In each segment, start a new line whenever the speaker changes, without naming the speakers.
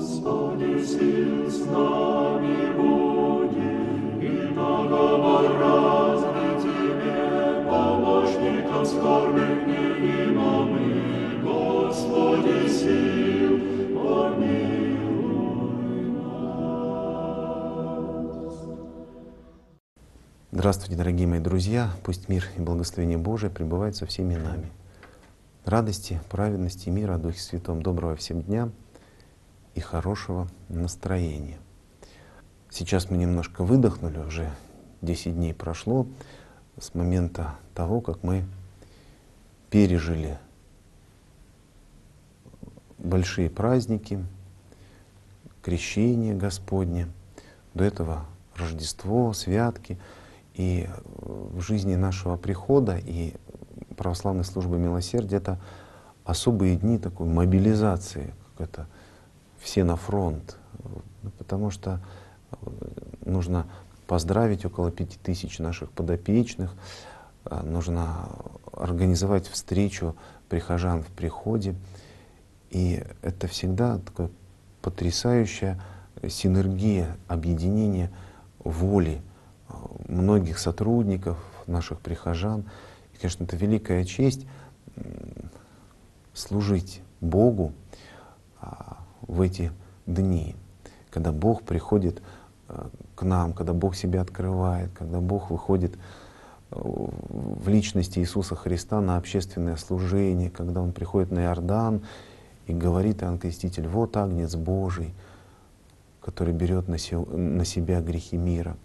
Господи, сил с нами буди, и договор разный Тебе, помощником скорбных невима мы, Господи, сил, помилуй нас.
Здравствуйте, дорогие мои друзья! Пусть мир и благословение Божие пребывают со всеми нами. Радости, праведности, мира, Духе Святом, доброго всем дня и хорошего настроения. Сейчас мы немножко выдохнули, уже 10 дней прошло с момента того, как мы пережили большие праздники, крещение Господне, до этого Рождество, святки. И в жизни нашего прихода и православной службы милосердия это особые дни такой мобилизации, как это все на фронт, потому что нужно поздравить около 5000 наших подопечных, нужно организовать встречу прихожан в приходе, и это всегда такая потрясающая синергия, объединение воли многих сотрудников, наших прихожан. И, конечно, это великая честь служить Богу в эти дни, когда Бог приходит к нам, когда Бог себя открывает, когда Бог выходит в личности Иисуса Христа на общественное служение, когда Он приходит на Иордан и говорит: Иоанн Креститель, вот Агнец Божий, который берет на себя грехи мира.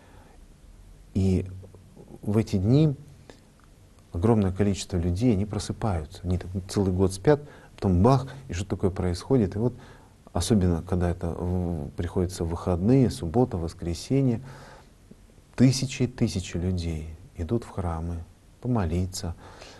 И в эти дни огромное количество людей, они просыпаются, они целый год спят, потом бах, и что такое происходит. И вот особенно, когда это приходится в выходные, суббота, воскресенье, тысячи и тысячи людей идут в храмы помолиться,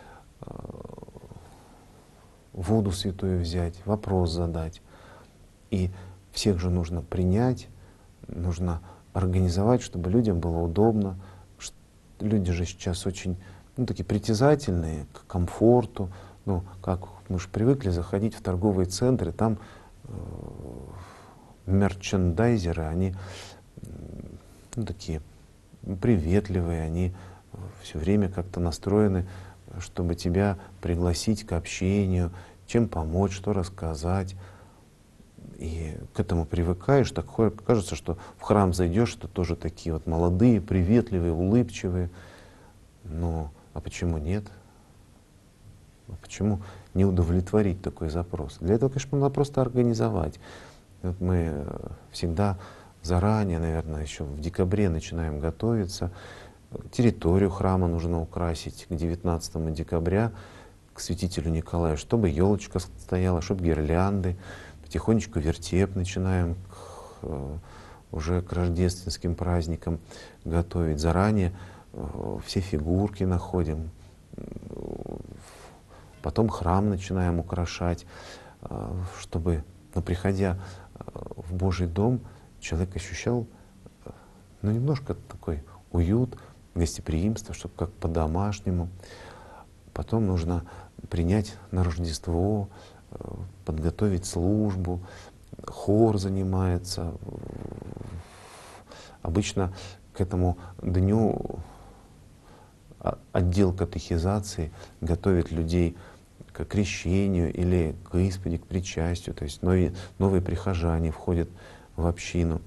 воду святую взять, вопрос задать. И всех же нужно принять, нужно организовать, чтобы людям было удобно. Люди же сейчас очень такие притязательные к комфорту. Как мы же привыкли заходить в торговые центры, там мерчендайзеры, они такие приветливые, они все время как-то настроены, чтобы тебя пригласить к общению, чем помочь, что рассказать. И к этому привыкаешь, так кажется, что в храм зайдешь, что тоже такие вот молодые, приветливые, улыбчивые. А почему нет? А почему не удовлетворить такой запрос? Для этого, конечно, надо просто организовать. Вот мы всегда заранее, наверное, еще в декабре начинаем готовиться. Территорию храма нужно украсить к 19 декабря, к святителю Николаю, чтобы елочка стояла, чтобы гирлянды. Потихонечку вертеп начинаем уже к рождественским праздникам готовить. Заранее все фигурки находим. Потом храм начинаем украшать, чтобы, приходя в Божий дом, человек ощущал немножко такой уют, гостеприимство, чтобы как по-домашнему. Потом нужно принять на Рождество, подготовить службу, хор занимается. Обычно к этому дню отдел катехизации готовит людей к крещению или к исповеди, к причастию. То есть новые прихожане входят в общину.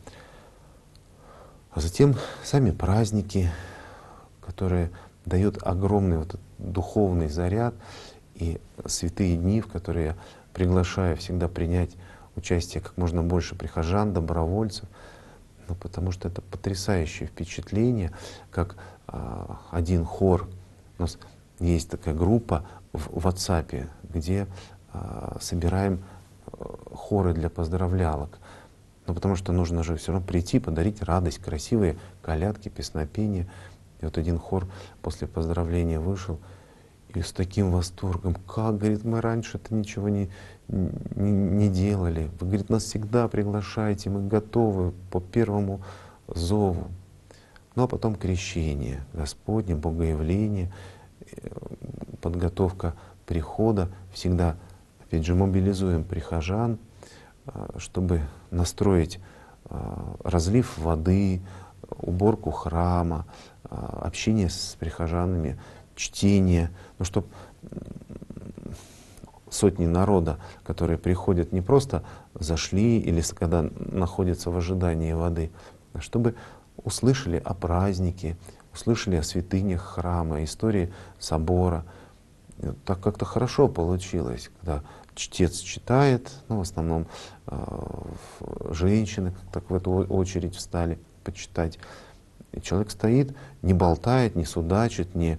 А затем сами праздники, которые дают огромный этот духовный заряд, и святые дни, в которые я приглашаю всегда принять участие как можно больше прихожан, добровольцев, потому что это потрясающее впечатление, как один хор. У нас есть такая группа в WhatsApp, где собираем хоры для поздравлялок. Потому что нужно же все равно прийти, подарить радость, красивые колядки, песнопения. И вот один хор после поздравления вышел и с таким восторгом: как, говорит, мы раньше-то ничего не делали. Вы, говорит, нас всегда приглашаете, мы готовы по первому зову. А потом крещение Господне, богоявление, подготовка прихода. Всегда, опять же, мобилизуем прихожан, чтобы настроить разлив воды, уборку храма, общение с прихожанами, чтение, ну, чтобы сотни народа, которые приходят, не просто зашли или когда находятся в ожидании воды, а чтобы услышали о празднике, услышали о святынях храма, истории собора. Так как-то хорошо получилось, когда чтец читает, ну, в основном женщины так в эту очередь встали почитать. И человек стоит, не болтает, не судачит, не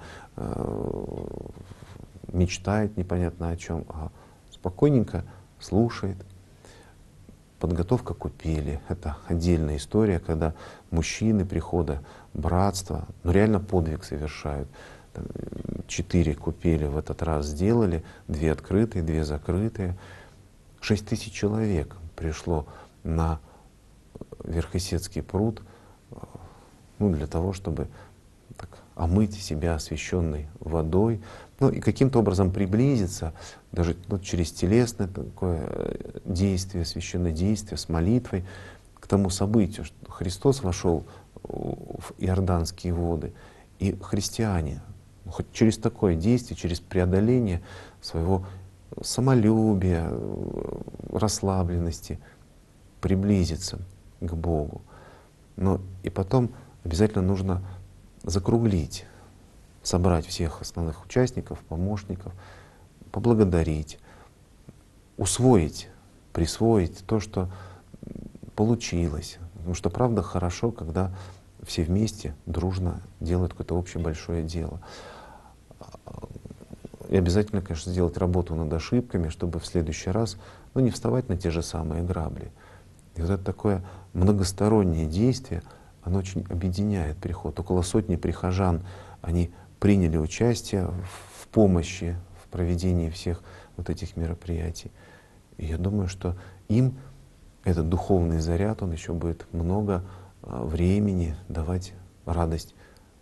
мечтает непонятно о чем, а спокойненько слушает. Подготовка купели — это отдельная история, когда мужчины прихода, братства, ну реально подвиг совершают. 4 купели в этот раз сделали, 2 открытые, 2 закрытые. 6000 человек пришло на Верхесецкий пруд, ну, для того, чтобы так омыть себя освященной водой, ну и каким-то образом приблизиться, даже через телесное такое действие, священное действие с молитвой к тому событию, что Христос вошел в иорданские воды, и христиане хоть через такое действие, через преодоление своего самолюбия, расслабленности приблизиться к Богу. Но и потом обязательно нужно закруглить, собрать всех основных участников, помощников, поблагодарить, усвоить, присвоить то, что получилось. Потому что правда хорошо, когда все вместе дружно делают какое-то общее большое дело. И обязательно, конечно, сделать работу над ошибками, чтобы в следующий раз не вставать на те же самые грабли. И вот это такое многостороннее действие, оно очень объединяет приход. Около 100 прихожан, они приняли участие в помощи, в проведении всех вот этих мероприятий. И я думаю, что им этот духовный заряд, он еще будет много времени давать радость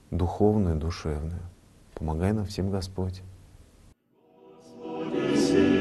духовную, душевную. Помогай нам всем, Господь.
Господи,